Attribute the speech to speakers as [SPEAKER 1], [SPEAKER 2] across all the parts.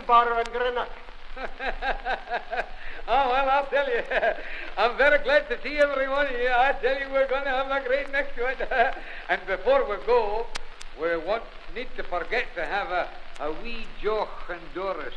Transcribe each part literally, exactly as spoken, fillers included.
[SPEAKER 1] bar and Greenock.
[SPEAKER 2] Oh, well, I'll tell you. I'm very glad to see every one of you. I tell you, we're going to have a great next to it. And before we go, we won't need to forget to have a, a wee joch and Doris.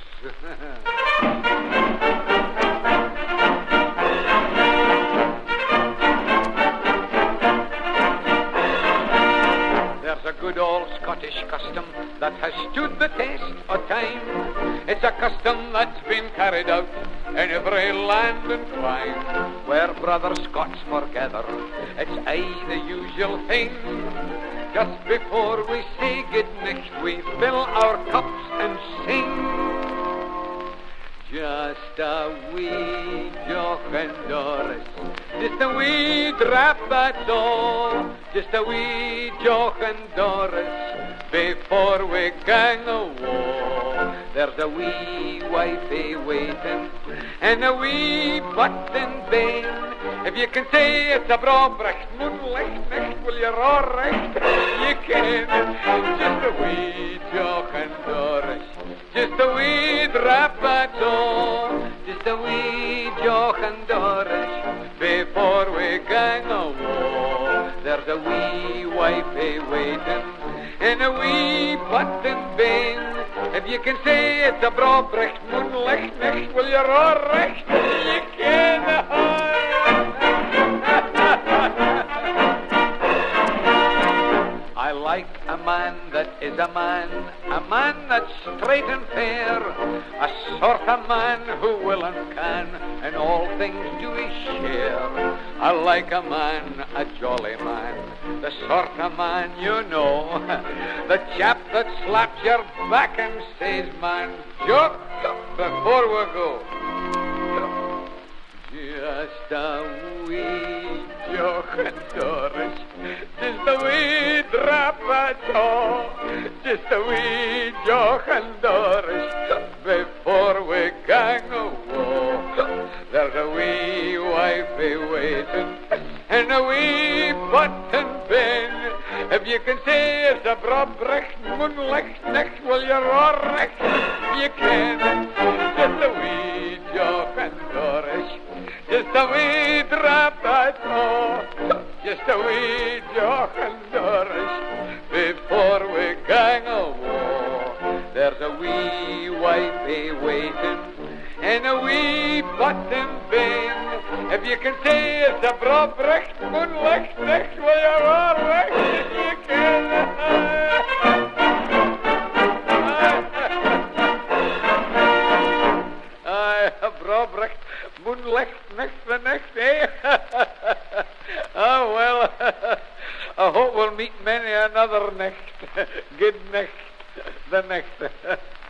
[SPEAKER 2] There's a good old Scottish custom that has stood the test of time. It's a custom that's been carried out in every land and clime. Where brother Scots foregather, it's aye the usual thing. Just before we say good night, we fill our cups and sing. Just a wee joch and Doris, just a wee drap, that's all. Just a wee joch and Doris, before we gang awa'. There's a wee wifey waiting, and a wee button bane. If you can say it's a brobrecht, moonlight nicht, will you roar recht? You can. Just a wee joch and Doris, just a wee drap, that's all. Just a wee joch and Doris, before we gang awa'. There's a wee wifey waiting, and a wee button bane. If you can say it's a brobrecht, moonlight nicht, will you roar recht? You can. I like a man that is a man, a man that's straight and fair, a sort of man who will and can in all things do his share. I like a man, a jolly man, the sort of man you know, the chap that slaps your back and says, man, joke before we go. Just a wee joch and Doris, just a wee drap at all. Just a wee joch and Doris, before we gang awa'. There's a wee wifey waiting, and a wee button bane. If you can say it's a brobrecht, moonlight nicht, will you roar recht? You can. Just a wee joch and Doris, just a wee drap, that's all. Just a wee joch and Doris, before we gang awa'. There's a wee wifey waiting, and a wee button bane. If you can say it's a brobrecht, moonlight nicht, will you roar recht? You can. Aye, a brobrecht, moonlight nicht, the next day. Oh, well, I hope we'll meet many another next. Good next, the next.